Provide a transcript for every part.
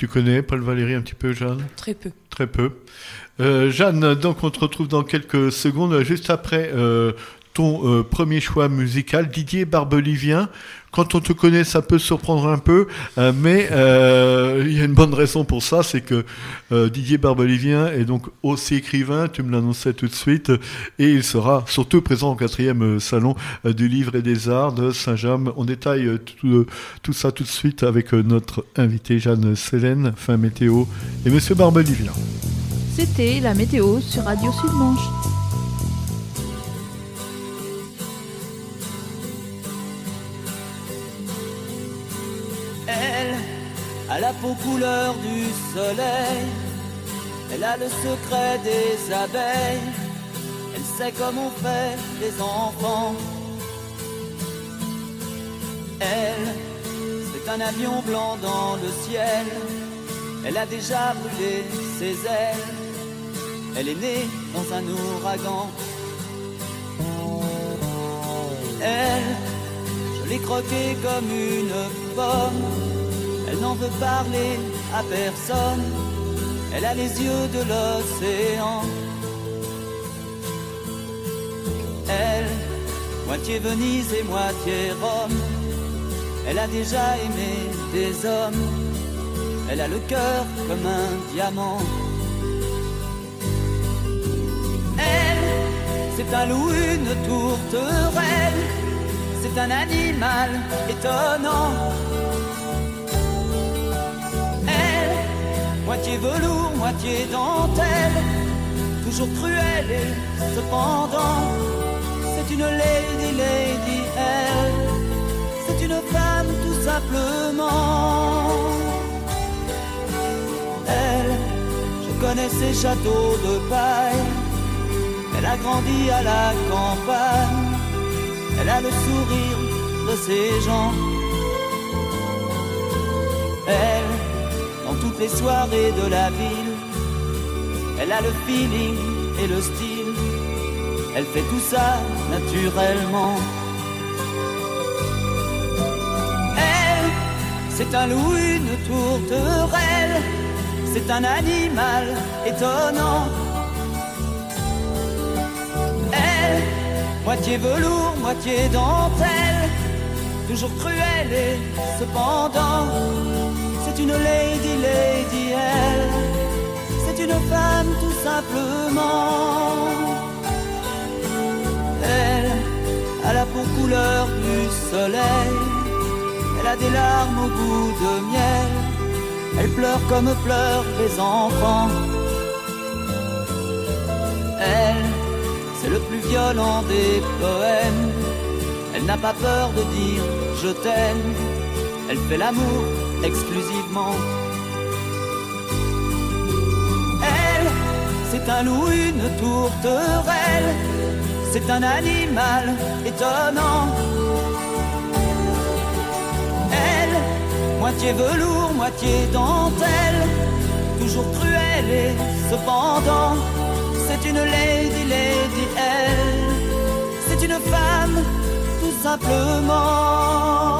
Tu connais Paul Valéry un petit peu, Jeanne ? Très peu. Très peu. Jeanne, donc on te retrouve dans quelques secondes, juste après ton premier choix musical, Didier Barbelivien. Quand on te connaît, ça peut surprendre un peu, mais il y a une bonne raison pour ça, c'est que Didier Barbelivien est donc aussi écrivain, tu me l'annonçais tout de suite, et il sera surtout présent au 4e salon du livre et des arts de Saint-James. On détaille tout ça tout de suite avec notre invité Jeanne Sélène, fin météo, et Monsieur Barbelivien. C'était la météo sur Radio Sud-Manche. Elle a la peau couleur du soleil, elle a le secret des abeilles, elle sait comment on fait les enfants. Elle, c'est un avion blanc dans le ciel, elle a déjà brûlé ses ailes, elle est née dans un ouragan. Elle, je l'ai croquée comme une pomme, elle n'en veut parler à personne, elle a les yeux de l'océan. Elle, moitié Venise et moitié Rome, elle a déjà aimé des hommes, elle a le cœur comme un diamant. Elle, c'est un loup, une tourterelle, c'est un animal étonnant. Elle, moitié velours, moitié dentelle, toujours cruelle et cependant, c'est une lady, lady, elle, c'est une femme tout simplement. Elle, je connais ses châteaux de paille, elle a grandi à la campagne, elle a le sourire de ses gens. Elle, dans toutes les soirées de la ville, elle a le feeling et le style, elle fait tout ça naturellement. Elle, c'est un loup, une tourterelle, c'est un animal étonnant. Elle, moitié velours, moitié dentelle, toujours cruelle et cependant, c'est une lady, lady, elle, c'est une femme tout simplement. Elle a la peau couleur du soleil, elle a des larmes au goût de miel, elle pleure comme pleurent les enfants. Elle, c'est le plus violent des poèmes, elle n'a pas peur de dire je t'aime, elle fait l'amour exclusivement. Elle, c'est un loup, une tourterelle, c'est un animal étonnant. Elle, moitié velours, moitié dentelle, toujours cruelle et cependant, c'est une lady, lady, elle, c'est une femme tout simplement.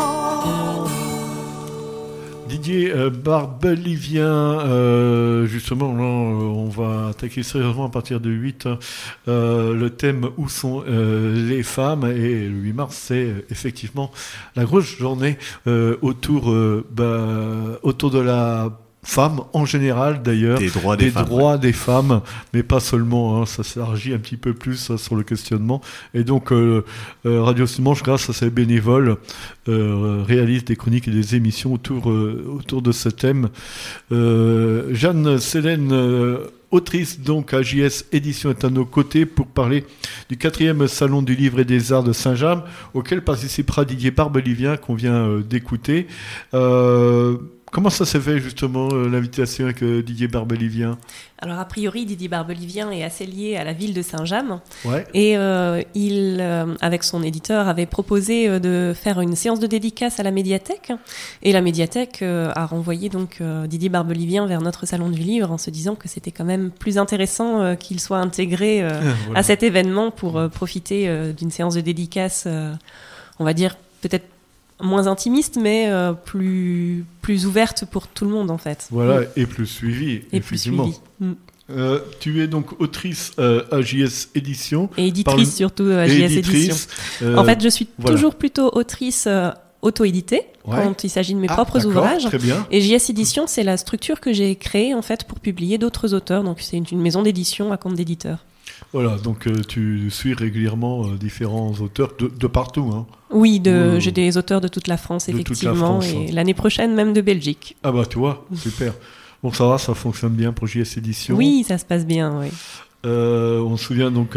Didier Barbelivien, justement, là, on va attaquer sérieusement à partir de 8 le thème « Où sont les femmes ?» et le 8 mars, c'est effectivement la grosse journée autour de la femmes en général d'ailleurs, des droits des femmes, mais pas seulement, hein, ça s'élargit un petit peu plus sur le questionnement. Et donc Radio Sud-Manche, grâce à ses bénévoles, réalise des chroniques et des émissions autour de ce thème. Jeanne Sélène, autrice donc à JS Édition, est à nos côtés pour parler du 4e Salon du Livre et des Arts de Saint-James, auquel participera Didier Barbelivien qu'on vient d'écouter. Comment ça s'est fait justement l'invitation avec Didier Barbelivien ? Alors a priori, Didier Barbelivien est assez lié à la ville de Saint-James. Ouais. Et il, avec son éditeur, avait proposé de faire une séance de dédicace à la médiathèque. Et la médiathèque a renvoyé donc Didier Barbelivien vers notre salon du livre en se disant que c'était quand même plus intéressant qu'il soit intégré voilà. à cet événement pour profiter d'une séance de dédicace, on va dire peut-être moins intimiste, mais plus ouverte pour tout le monde, en fait. Voilà, et plus suivie, effectivement. Tu es donc autrice à JS Éditions. Et éditrice surtout à JS Éditions. En fait, je suis toujours plutôt autrice auto-éditée quand il s'agit de mes propres ouvrages. Très bien. Et JS Éditions, c'est la structure que j'ai créée en fait pour publier d'autres auteurs. Donc c'est une maison d'édition à compte d'éditeur. Voilà, donc tu suis régulièrement différents auteurs de partout. Hein. Oui, j'ai des auteurs de toute la France, effectivement, et l'année prochaine même de Belgique. Ah bah tu vois, super. Bon, ça va, ça fonctionne bien pour JS Éditions. Oui, ça se passe bien, oui. On se souvient donc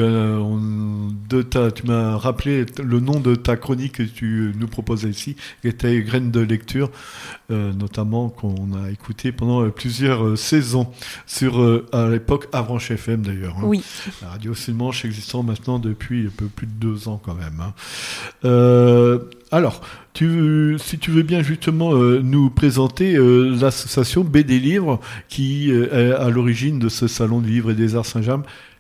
tu m'as rappelé le nom de ta chronique que tu nous proposais ici, qui était Graines de lecture, notamment qu'on a écouté pendant plusieurs saisons sur à l'époque Avranches FM d'ailleurs. Hein. Oui. La radio Sud-Manche existant maintenant depuis un peu plus de 2 ans quand même. Hein. Alors, si tu veux bien justement nous présenter l'association BD Livre qui est à l'origine de ce salon du livre et des arts Saint-James.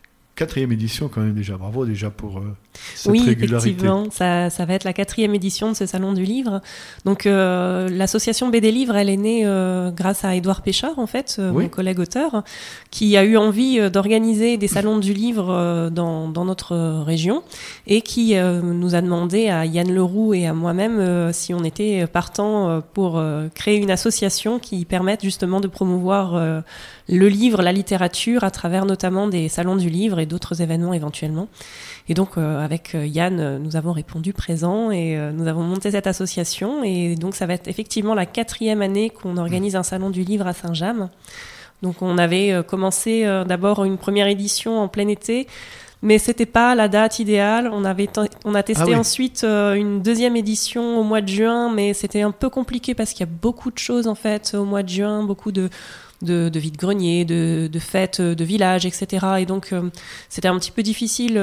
4e édition quand même déjà, bravo déjà pour cette régularité. Oui, effectivement, ça va être la 4e édition de ce salon du livre. Donc l'association BD Livre, elle est née grâce à Édouard Péchard en fait, mon collègue auteur, qui a eu envie d'organiser des salons du livre dans notre région et qui nous a demandé à Yann Leroux et à moi-même si on était partant pour créer une association qui permette justement de promouvoir le livre, la littérature à travers notamment des salons du livre et d'autres événements éventuellement. Et donc avec Yann, nous avons répondu présent et nous avons monté cette association et donc ça va être effectivement la 4e année qu'on organise un salon du livre à Saint-James. Donc on avait commencé d'abord une première édition en plein été, mais c'était pas la date idéale. On a testé ensuite une 2e édition au mois de juin, mais c'était un peu compliqué parce qu'il y a beaucoup de choses en fait au mois de juin, beaucoup de vide-grenier, de fêtes, de villages, etc. Et donc, c'était un petit peu difficile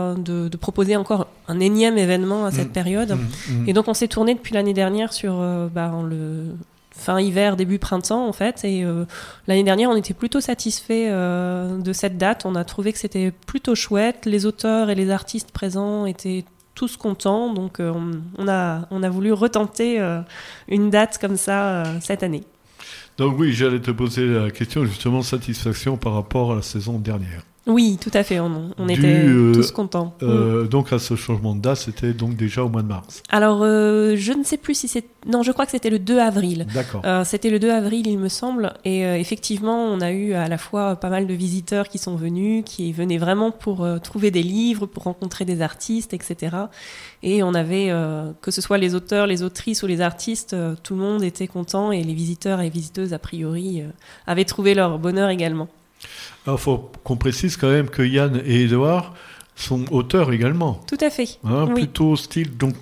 de proposer encore un énième événement à cette période. Et donc, on s'est tourné depuis l'année dernière sur le fin hiver, début printemps, en fait. Et l'année dernière, on était plutôt satisfaits de cette date. On a trouvé que c'était plutôt chouette. Les auteurs et les artistes présents étaient tous contents. Donc, on a voulu retenter une date comme ça cette année. Donc oui, j'allais te poser la question justement satisfaction par rapport à la saison dernière. Oui, tout à fait, on était tous contents. Donc à ce changement de date, c'était donc déjà au mois de mars. Alors, je ne sais plus si c'est... Non, je crois que c'était le 2 avril. D'accord. C'était le 2 avril, il me semble. Et effectivement, on a eu à la fois pas mal de visiteurs qui sont venus, qui venaient vraiment pour trouver des livres, pour rencontrer des artistes, etc. Et on avait, que ce soit les auteurs, les autrices ou les artistes, tout le monde était content et les visiteurs et visiteuses, a priori, avaient trouvé leur bonheur également. Alors, il faut qu'on précise quand même que Yann et Édouard sont auteurs également. Tout à fait. Hein, oui. Plutôt style donc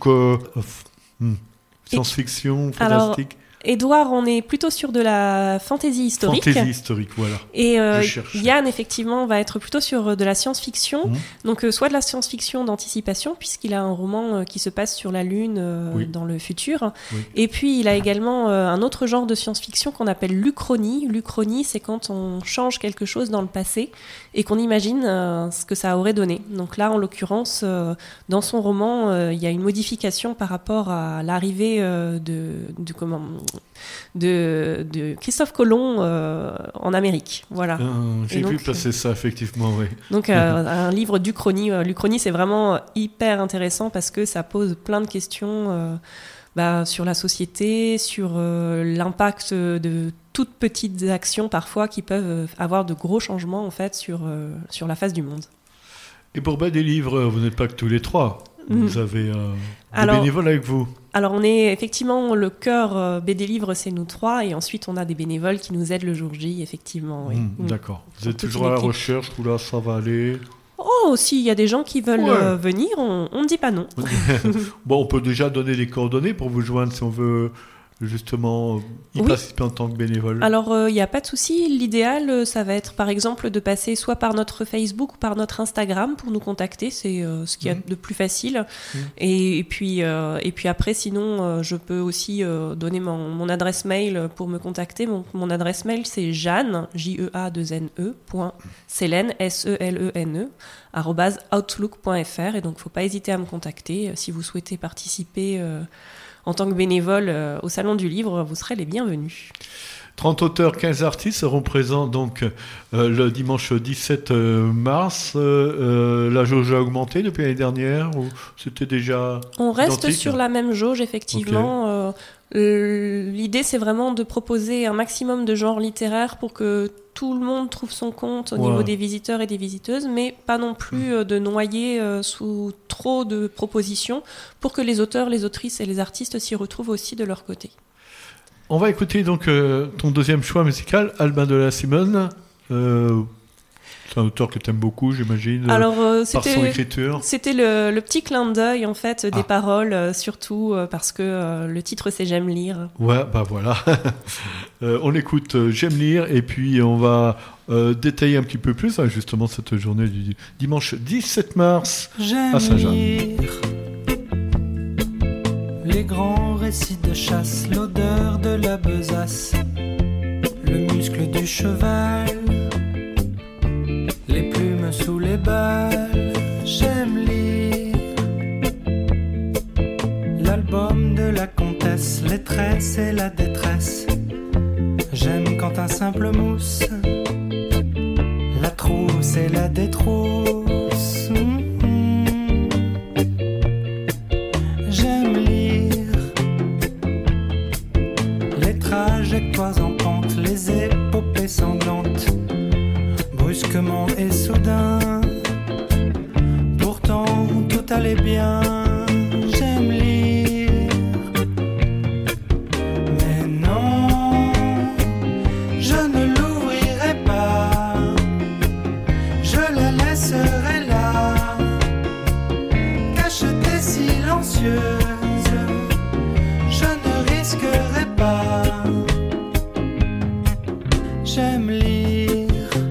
science-fiction, fantastique. Alors, Édouard, on est plutôt sur de la fantaisie historique. Fantaisie historique, voilà. Et Yann, effectivement, va être plutôt sur de la science-fiction. Donc, soit de la science-fiction d'anticipation, puisqu'il a un roman qui se passe sur la Lune dans le futur. Oui. Et puis, il a également un autre genre de science-fiction qu'on appelle l'Uchronie. L'Uchronie, c'est quand on change quelque chose dans le passé et qu'on imagine ce que ça aurait donné. Donc là, en l'occurrence, dans son roman, il y a une modification par rapport à l'arrivée de Christophe Colomb en Amérique. Voilà. J'ai vu passer ça, effectivement, oui. Donc, un livre d'Uchronie. L'Uchronie, c'est vraiment hyper intéressant parce que ça pose plein de questions sur la société, sur l'impact de toutes petites actions, parfois, qui peuvent avoir de gros changements, en fait, sur la face du monde. Et pour BD Livre, vous n'êtes pas que tous les trois. Vous avez des bénévoles avec vous. Alors, on est effectivement le cœur BD Livre, c'est nous 3, et ensuite on a des bénévoles qui nous aident le jour J, effectivement. Oui. D'accord. Vous êtes toujours à la recherche, ou là, ça va aller? Oh, s'il y a des gens qui veulent venir, on ne dit pas non. Bon, on peut déjà donner les coordonnées pour vous joindre si on veut justement participer en tant que bénévole. Alors, il n'y a pas de souci. L'idéal, ça va être par exemple de passer soit par notre Facebook ou par notre Instagram pour nous contacter. C'est ce qu'il y a de plus facile. Et puis après, sinon, je peux aussi donner mon adresse mail pour me contacter. Mon adresse mail, c'est Jeanne, JEA2NE, Selene, SELENE, @outlook.fr. Et donc, il ne faut pas hésiter à me contacter si vous souhaitez participer en tant que bénévole au Salon du Livre, vous serez les bienvenus. 30 auteurs, 15 artistes seront présents donc le dimanche 17 mars. La jauge a augmenté depuis l'année dernière ou c'était déjà On reste identique sur la même jauge, effectivement. Okay. L'idée, c'est vraiment de proposer un maximum de genres littéraires pour que tout le monde trouve son compte au niveau des visiteurs et des visiteuses, mais pas non plus de noyer sous trop de propositions pour que les auteurs, les autrices et les artistes s'y retrouvent aussi de leur côté. On va écouter donc ton deuxième choix musical, Albin de la Simone. C'est un auteur que tu aimes beaucoup, j'imagine, par son écriture. C'était le petit clin d'œil, en fait, des paroles, surtout parce que le titre, c'est « J'aime lire ». Ouais, bah voilà. On écoute « J'aime lire » et puis on va détailler un petit peu plus, justement, cette journée du dimanche 17 mars à Saint-Jean. Les grands récits de chasse, l'odeur de la besace, le muscle du cheval, les plumes sous les balles. J'aime lire l'album de la comtesse, les tresses et la détresse. J'aime quand un simple mousse, la trousse et la détrousse. J'aime lire les trajectoires en pente, les épopées sanglantes, brusquement et soudain. Pourtant tout allait bien. J'aime lire, mais non, je ne l'ouvrirai pas. Je la laisserai là, cachetée, silencieuse. Je ne risquerai pas. J'aime lire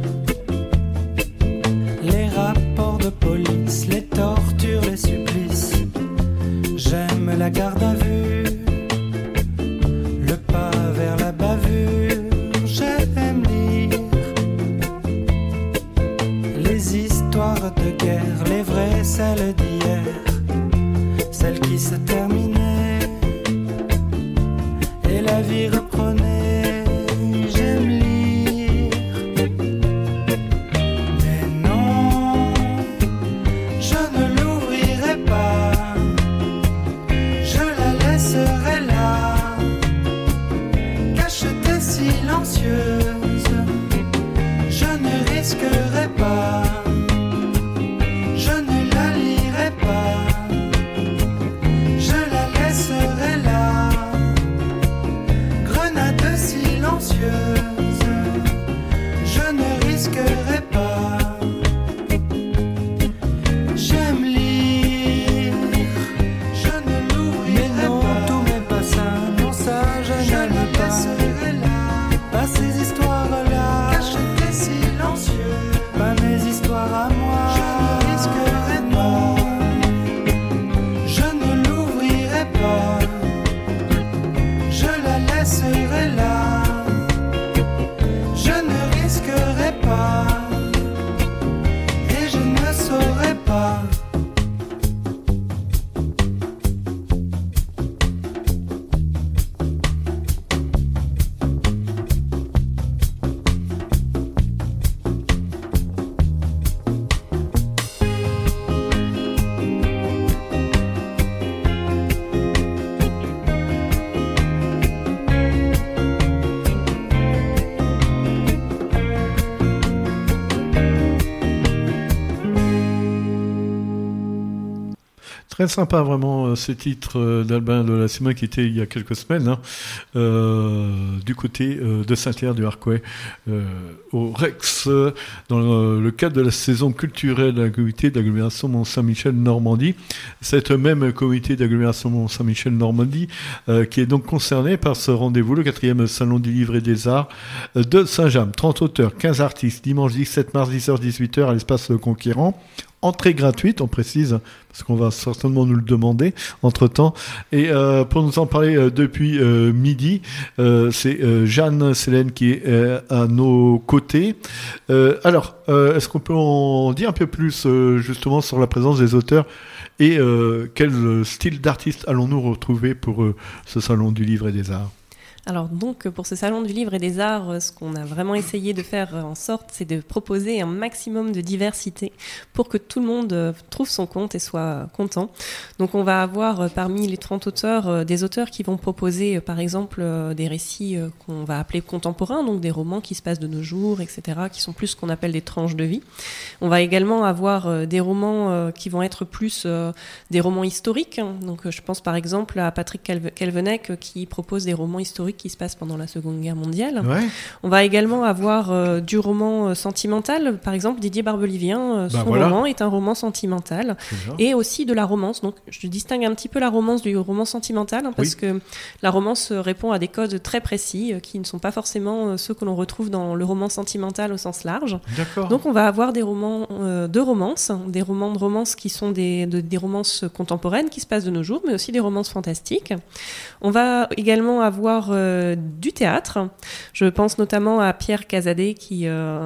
les rapports de police, les tortures, les supplices. J'aime la garde à vue, le pas vers la bavure. J'aime lire les histoires de guerre, les vraies, celles d'hier, celles qui se terminaient et la vie reprenait. J'aime lire, mais non, je ne l'ouvrirai pas. Je la laisserai là, cachetée, silencieuse. Je ne risquerai pas. Je ne la lirai pas. Je la laisserai là, grenade silencieuse. Je ne risquerai pas. J'aime lire, je ne l'ouvrirai pas. Tous mes passants, non ça je n'aime pas. Pas ces histoires-là, cachetées, silencieuses. Pas mes histoires à moi. Je ne risquerai pas. Je ne l'ouvrirai pas. Je la laisserai là. Je ne risquerai pas. Et je ne saurai pas. Très sympa vraiment ce titre d'Albin de la Simone qui était il y a quelques semaines du côté de Saint-Hilaire-du-Harcouët au Rex dans le cadre de la saison culturelle de la comité d'agglomération Mont-Saint-Michel-Normandie. Cette même comité d'agglomération Mont-Saint-Michel-Normandie qui est donc concernée par ce rendez-vous, le 4e Salon du Livre et des Arts de Saint-James. 30 auteurs, 15 artistes, dimanche 17 mars 10h-18h à l'espace Conquérant. entrée gratuite, on précise, parce qu'on va certainement nous le demander entre-temps. Et pour nous en parler depuis midi, c'est Jeanne Sélène qui est à nos côtés. Alors, est-ce qu'on peut en dire un peu plus justement sur la présence des auteurs et quel style d'artiste allons-nous retrouver pour ce Salon du Livre et des Arts ? Alors donc pour ce Salon du Livre et des Arts, ce qu'on a vraiment essayé de faire en sorte, c'est de proposer un maximum de diversité pour que tout le monde trouve son compte et soit content. Donc on va avoir parmi les 30 auteurs, des auteurs qui vont proposer par exemple des récits qu'on va appeler contemporains, donc des romans qui se passent de nos jours, etc., qui sont plus ce qu'on appelle des tranches de vie. On va également avoir des romans qui vont être plus des romans historiques. Donc je pense par exemple à Patrick Kelvenec qui propose des romans historiques qui se passe pendant la Seconde Guerre mondiale. Ouais. On va également avoir du roman sentimental. Par exemple, Didier Barbelivien, son roman est un roman sentimental. Et aussi de la romance. Donc, je distingue un petit peu la romance du roman sentimental, parce que la romance répond à des codes très précis qui ne sont pas forcément ceux que l'on retrouve dans le roman sentimental au sens large. D'accord. Donc, on va avoir des romans de romance, des romans de romance qui sont des romances contemporaines qui se passent de nos jours, mais aussi des romances fantastiques. On va également avoir du théâtre. Je pense notamment à Pierre Casadet qui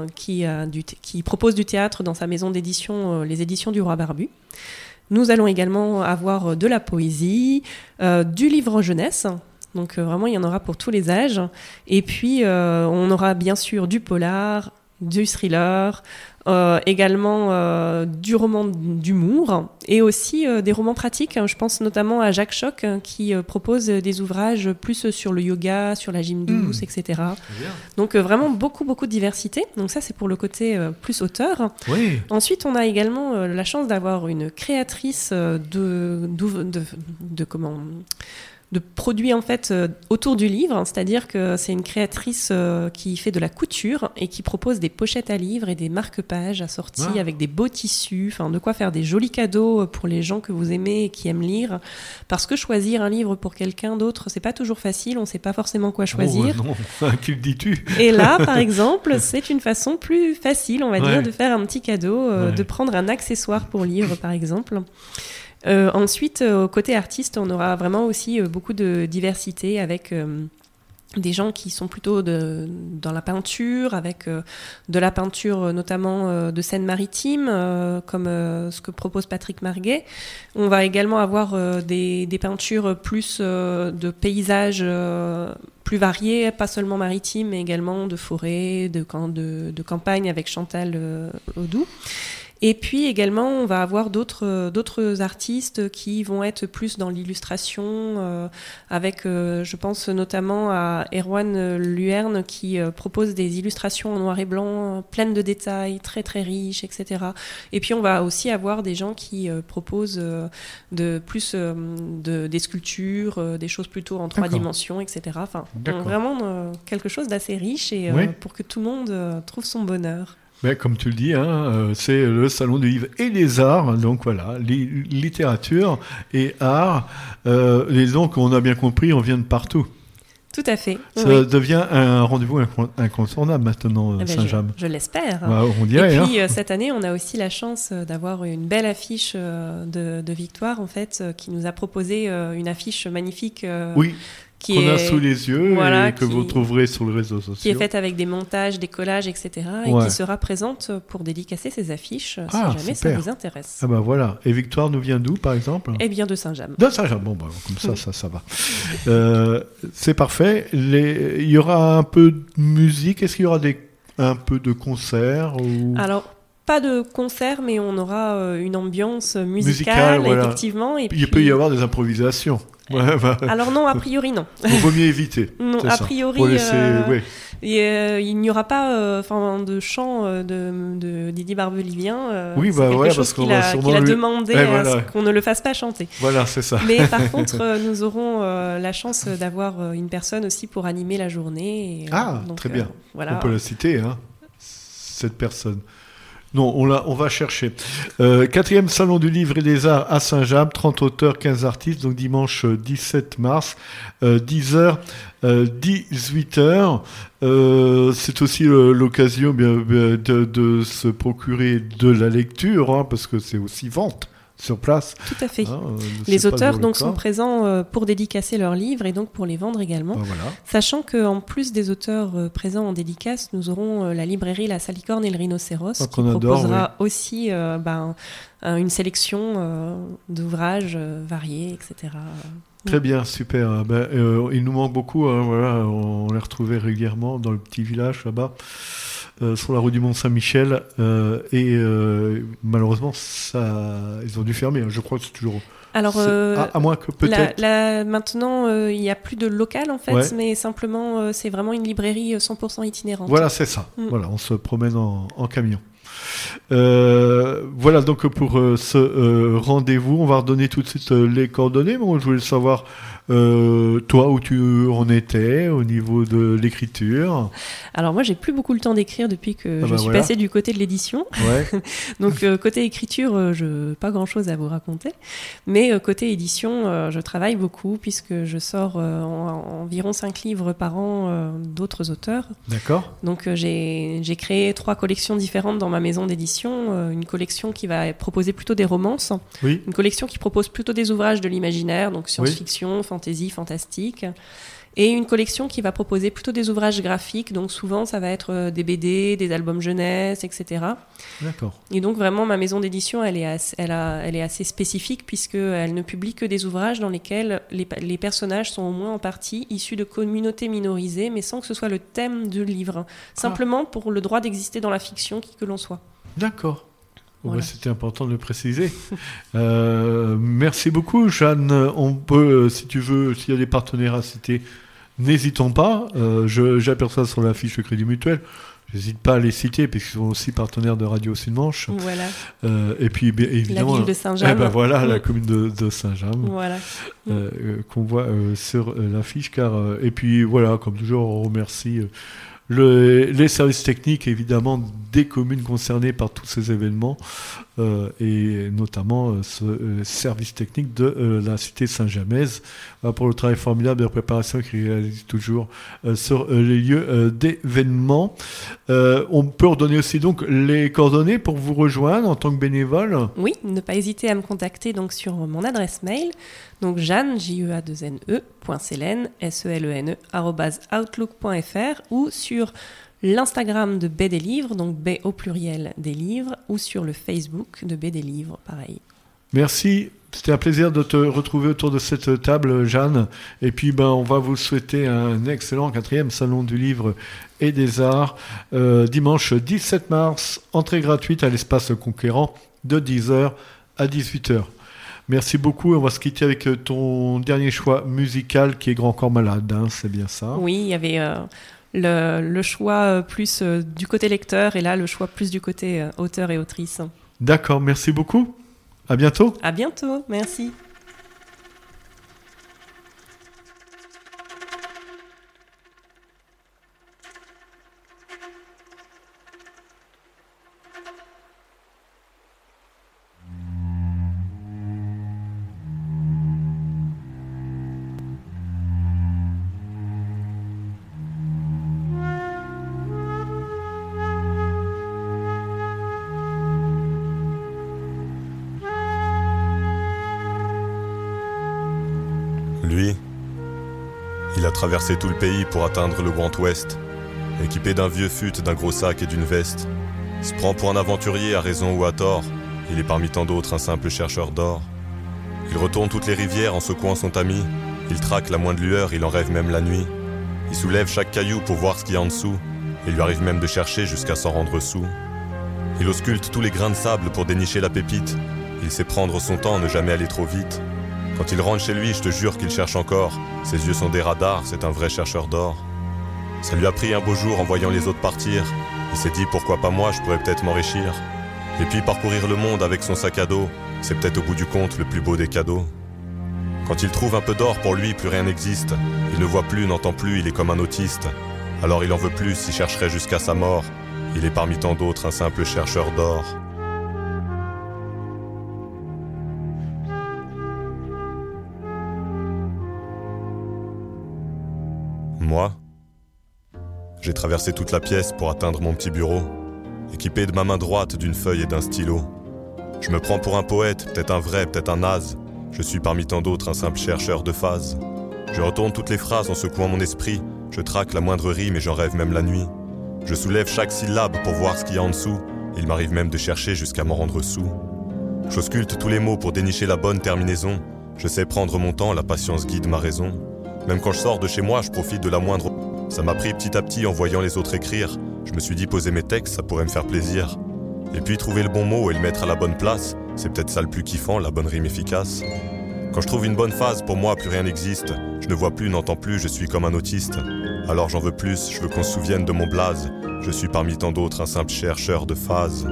propose du théâtre dans sa maison d'édition, les éditions du Roi Barbu. Nous allons également avoir de la poésie, du livre jeunesse. Donc vraiment, il y en aura pour tous les âges. Et puis, on aura bien sûr du polar, du thriller, également du roman d'humour et aussi des romans pratiques. Je pense notamment à Jacques Choc qui propose des ouvrages plus sur le yoga, sur la gym douce, etc. Donc vraiment beaucoup de diversité. Donc ça, c'est pour le côté plus auteur. Oui. Ensuite, on a également la chance d'avoir une créatrice de produits en fait autour du livre, c'est-à-dire que c'est une créatrice qui fait de la couture et qui propose des pochettes à livres et des marque-pages assortis avec des beaux tissus, enfin de quoi faire des jolis cadeaux pour les gens que vous aimez et qui aiment lire, parce que choisir un livre pour quelqu'un d'autre, c'est pas toujours facile, on sait pas forcément quoi choisir. Oh non, qui le dis-tu ? Et là, par exemple, c'est une façon plus facile, on va dire, de faire un petit cadeau, de prendre un accessoire pour lire, par exemple. Ensuite, côté artiste, on aura vraiment aussi beaucoup de diversité avec des gens qui sont plutôt dans la peinture, avec de la peinture notamment de Seine-Maritime, comme ce que propose Patrick Marguet. On va également avoir des peintures plus de paysages plus variés, pas seulement maritimes, mais également de forêt, de campagne avec Chantal Audoux. Et puis également, on va avoir d'autres artistes qui vont être plus dans l'illustration, avec, je pense notamment à Erwan Luerne qui propose des illustrations en noir et blanc, pleines de détails, très très riches, etc. Et puis on va aussi avoir des gens qui proposent des sculptures, des choses plutôt en 3 dimensions, etc. Enfin, vraiment quelque chose d'assez riche et pour que tout le monde trouve son bonheur. Mais comme tu le dis, c'est le Salon du Livre et des Arts, donc voilà, littérature et art. Et donc, on a bien compris, on vient de partout. Tout à fait. Ça devient un rendez-vous incontournable maintenant, Saint-James. Je l'espère. On dirait, et puis, cette année, on a aussi la chance d'avoir une belle affiche de Victoire, en fait, qui nous a proposé une affiche magnifique. Qu'on a sous les yeux et que vous trouverez sur les réseaux sociaux. Qui est faite avec des montages, des collages, etc. Et qui sera présente pour dédicacer ces affiches si jamais ça vous intéresse. Ah bah voilà. Et Victoire nous vient d'où, par exemple ? Eh bien, de Saint-James. De Saint-James. Bon, bah, comme ça va. C'est parfait. Il y aura un peu de musique. Est-ce qu'il y aura un peu de concerts ou... Alors, pas de concert, mais on aura une ambiance musicale effectivement. Et puis... Il peut y avoir des improvisations. Alors non, a priori non. Il vaut mieux éviter. Non, a priori, il n'y aura pas de chant de Didier Barbelivien. C'est quelque chose qu'il a demandé à ce qu'on ne le fasse pas chanter. Voilà, c'est ça. Mais par contre, nous aurons la chance d'avoir une personne aussi pour animer la journée. Donc, très bien. Voilà. On peut la citer, cette personne. Non, on va chercher. 4e Salon du Livre et des Arts à Saint-James, 30 auteurs, 15 artistes, donc dimanche 17 mars, 10h, 18h. C'est aussi l'occasion de se procurer de la lecture, hein, parce que c'est aussi vente sur place. Tout à fait. Les auteurs donc sont présents pour dédicacer leurs livres et donc pour les vendre également. Voilà. Sachant qu'en plus des auteurs présents en dédicace, nous aurons la librairie La Salicorne et le Rhinocéros qui proposera aussi une sélection d'ouvrages variés, etc. Très bien, super. Il nous manque beaucoup. Hein, voilà, on les retrouvait régulièrement dans le petit village là-bas. Sur la rue du Mont-Saint-Michel et malheureusement ils ont dû fermer, hein. Je crois que c'est toujours alors à moins que peut-être maintenant il n'y a plus de local en fait, mais simplement c'est vraiment une librairie 100% itinérante. Voilà, c'est ça. Voilà, on se promène en camion. Voilà donc pour ce rendez-vous. On va redonner tout de suite les coordonnées. Bon, je voulais savoir toi où tu en étais au niveau de l'écriture. Alors moi j'ai plus beaucoup le temps d'écrire depuis que je suis passée du côté de l'édition. Ouais. Donc côté écriture, pas grand chose à vous raconter, mais côté édition, je travaille beaucoup puisque je sors environ 5 livres par an d'autres auteurs. D'accord. Donc j'ai créé 3 collections différentes dans ma maison d'édition, une collection qui va proposer plutôt des romances, oui. Une collection qui propose plutôt des ouvrages de l'imaginaire, donc science-fiction, fantasy, fantastique, et une collection qui va proposer plutôt des ouvrages graphiques, donc souvent ça va être des BD, des albums jeunesse, etc. D'accord. Et donc vraiment ma maison d'édition elle est assez spécifique puisqu'elle ne publie que des ouvrages dans lesquels les personnages sont au moins en partie issus de communautés minorisées, mais sans que ce soit le thème du livre, simplement pour le droit d'exister dans la fiction qui que l'on soit. D'accord. Voilà. C'était important de le préciser. Merci beaucoup, Jeanne. On peut, si tu veux, s'il y a des partenaires à citer, n'hésitons pas. J'aperçois sur la fiche de Crédit Mutuel. J'hésite pas à les citer, puisqu'ils sont aussi partenaires de Radio Sud-Manche. Voilà. Et puis, évidemment, la ville de Saint-James. La commune de Saint-James. Voilà. Qu'on voit sur l'affiche. Et puis, voilà, comme toujours, on remercie les services techniques, évidemment, des communes concernées par tous ces événements, et notamment ce service technique de la cité Saint-Jamaise, pour le travail formidable de préparation qu'il réalise toujours sur les lieux d'événements. On peut redonner aussi donc les coordonnées pour vous rejoindre en tant que bénévole. Oui, ne pas hésiter à me contacter donc sur mon adresse mail, donc Jeanne, JEANE.Selene, SELENE, @outlook.fr, ou sur l'Instagram de Baie des Livres, donc Baie au pluriel des livres, ou sur le Facebook de Baie des Livres, pareil. Merci, c'était un plaisir de te retrouver autour de cette table, Jeanne. Et puis on va vous souhaiter un excellent 4e Salon du Livre et des Arts, dimanche 17 mars, entrée gratuite à l'espace Conquérant de 10h à 18h. Merci beaucoup. On va se quitter avec ton dernier choix musical qui est Grand Corps Malade, hein, c'est bien ça? Oui, il y avait le choix plus du côté lecteur et là le choix plus du côté auteur et autrice. D'accord, merci beaucoup. À bientôt. À bientôt, merci. Lui, il a traversé tout le pays pour atteindre le Grand Ouest, équipé d'un vieux fut, d'un gros sac et d'une veste. Il se prend pour un aventurier à raison ou à tort, il est parmi tant d'autres un simple chercheur d'or. Il retourne toutes les rivières en secouant son tamis, il traque la moindre lueur, il en rêve même la nuit. Il soulève chaque caillou pour voir ce qu'il y a en dessous, et lui arrive même de chercher jusqu'à s'en rendre soûl. Il ausculte tous les grains de sable pour dénicher la pépite, il sait prendre son temps, ne jamais aller trop vite. Quand il rentre chez lui, je te jure qu'il cherche encore. Ses yeux sont des radars, c'est un vrai chercheur d'or. Ça lui a pris un beau jour en voyant les autres partir. Il s'est dit pourquoi pas moi, je pourrais peut-être m'enrichir. Et puis parcourir le monde avec son sac à dos, c'est peut-être au bout du compte le plus beau des cadeaux. Quand il trouve un peu d'or, pour lui plus rien n'existe. Il ne voit plus, n'entend plus, il est comme un autiste. Alors il en veut plus, il chercherait jusqu'à sa mort. Il est parmi tant d'autres un simple chercheur d'or. Moi, j'ai traversé toute la pièce pour atteindre mon petit bureau, équipé de ma main droite d'une feuille et d'un stylo. Je me prends pour un poète, peut-être un vrai, peut-être un naze. Je suis parmi tant d'autres un simple chercheur de phases. Je retourne toutes les phrases en secouant mon esprit. Je traque la moindre rime et j'en rêve même la nuit. Je soulève chaque syllabe pour voir ce qu'il y a en dessous. Il m'arrive même de chercher jusqu'à m'en rendre soûl. J'ausculte tous les mots pour dénicher la bonne terminaison. Je sais prendre mon temps, la patience guide ma raison. Même quand je sors de chez moi, je profite de la moindre... Ça m'a pris petit à petit en voyant les autres écrire. Je me suis dit poser mes textes, ça pourrait me faire plaisir. Et puis trouver le bon mot et le mettre à la bonne place, c'est peut-être ça le plus kiffant, la bonne rime efficace. Quand je trouve une bonne phase, pour moi plus rien n'existe. Je ne vois plus, n'entends plus, je suis comme un autiste. Alors j'en veux plus, je veux qu'on se souvienne de mon blaze. Je suis parmi tant d'autres un simple chercheur de phases.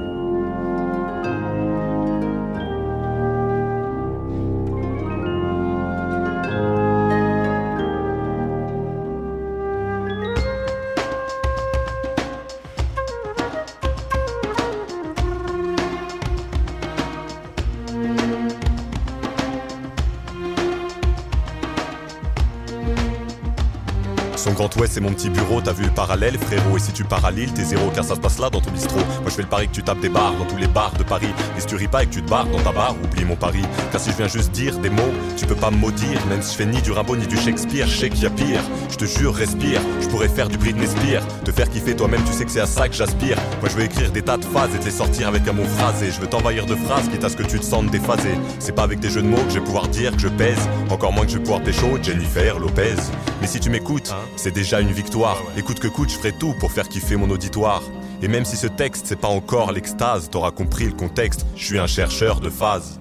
Son Grand Ouest c'est mon petit bureau, t'as vu le parallèle frérot. Et si tu pars à Lille, t'es zéro car ça se passe là dans ton bistrot. Moi je fais le pari que tu tapes des bars dans tous les bars de Paris. Et si tu ris pas et que tu te barres dans ta barre, oublie mon pari. Car si je viens juste dire des mots, tu peux pas me maudire. Même si je fais ni du Rimbaud ni du Shakespeare, je sais qu'il y a pire. Je te jure, respire, je pourrais faire du Britney Spears. Te faire kiffer toi-même, tu sais que c'est à ça que j'aspire. Moi je veux écrire des tas de phases et te les sortir avec un mot phrasé. Je veux t'envahir de phrases quitte à ce que tu te sentes déphasé. C'est pas avec des jeux de mots que je vais pouvoir dire que je pèse. Encore moins que je vais pouvoir pécho Jennifer Lopez. Mais si tu m'écoutes, c'est déjà une victoire. Écoute que coûte, je ferai tout pour faire kiffer mon auditoire. Et même si ce texte c'est pas encore l'extase, t'auras compris le contexte, je suis un chercheur de phases.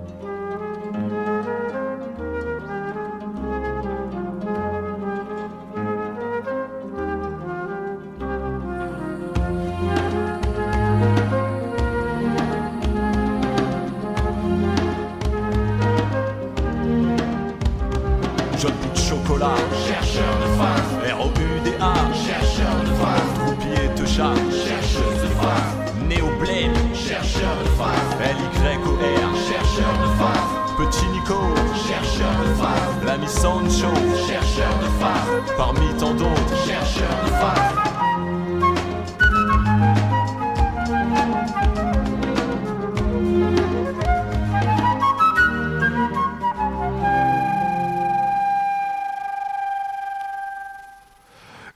John Bout de chocolat, chercheur de phase. R-O-U-D-A, chercheur de phase. Troupier de chat, chercheuse de phase. Néo Blade, chercheur de phase. L-Y-O-R, chercheur de phase. Petit Nico, chercheur de phase. L'ami Sancho, chercheur de phase. Parmi tant d'autres, chercheur